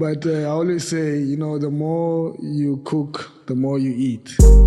But I always say, you know, the more you cook, the more you eat.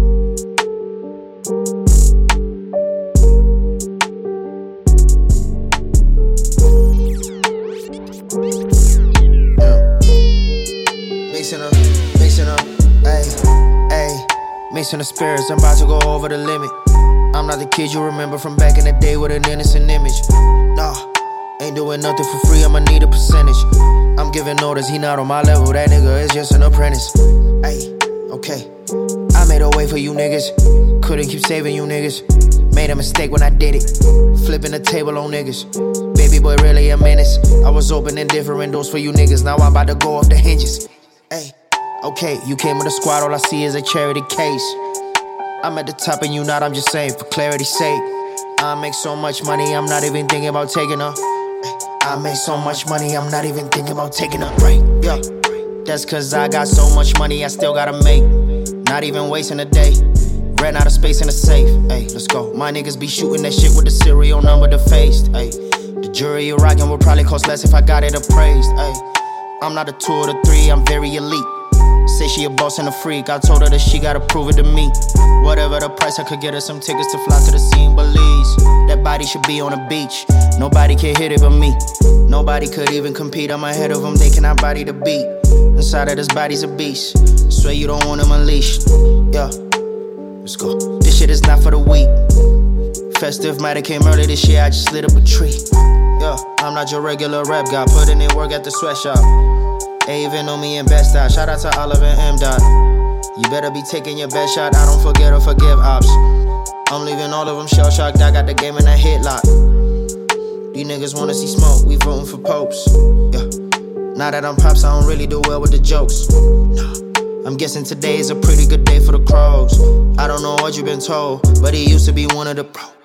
Mixing the spirits, I'm about to go over the limit. I'm not the kid you remember from back in the day with an innocent image. Nah, ain't doing nothing for free, I'ma need a percentage. I'm giving orders, he not on my level, that nigga is just an apprentice. Ayy, okay, I made a way for you niggas, couldn't keep saving you niggas. Made a mistake when I did it, flipping the table on niggas. Baby boy really a menace, I was opening different doors for you niggas, now I'm about to go off the hinges. Ayy. Okay, you came with a squad, all I see is a charity case. I'm at the top and you not, I'm just saying for clarity's sake. I make so much money, I'm not even thinking about taking her. I make so much money, I'm not even thinking about taking her. Yeah, that's cause I got so much money, I still gotta make. Not even wasting a day, ran out of space in the safe. Ay, let's go, my niggas be shooting that shit with the serial number defaced. Ay, the jury you rockin' would probably cost less if I got it appraised. Ay, I'm not a 2 or a 3, I'm very elite. Say she a boss and a freak, I told her that she gotta prove it to me. Whatever the price, I could get her some tickets to fly to the scene. Belize, that body should be on a beach. Nobody can hit it but me. Nobody could even compete, I'm ahead of them, they cannot body the beat. Inside of this body's a beast, swear you don't want him unleashed. Yeah, let's go. This shit is not for the weak. Festive might have came early this year, I just lit up a tree. Yeah, I'm not your regular rap guy, putting in work at the sweatshop. They even know me in best style. Shout out to Oliver and M. Dot. You better be taking your best shot. I don't forget or forgive ops. I'm leaving all of them shell shocked. I got the game in a headlock. These niggas wanna see smoke. We voting for popes. Yeah. Now that I'm pops, I don't really do well with the jokes. Nah. I'm guessing today is a pretty good day for the crows. I don't know what you've been told, but he used to be one of the pros.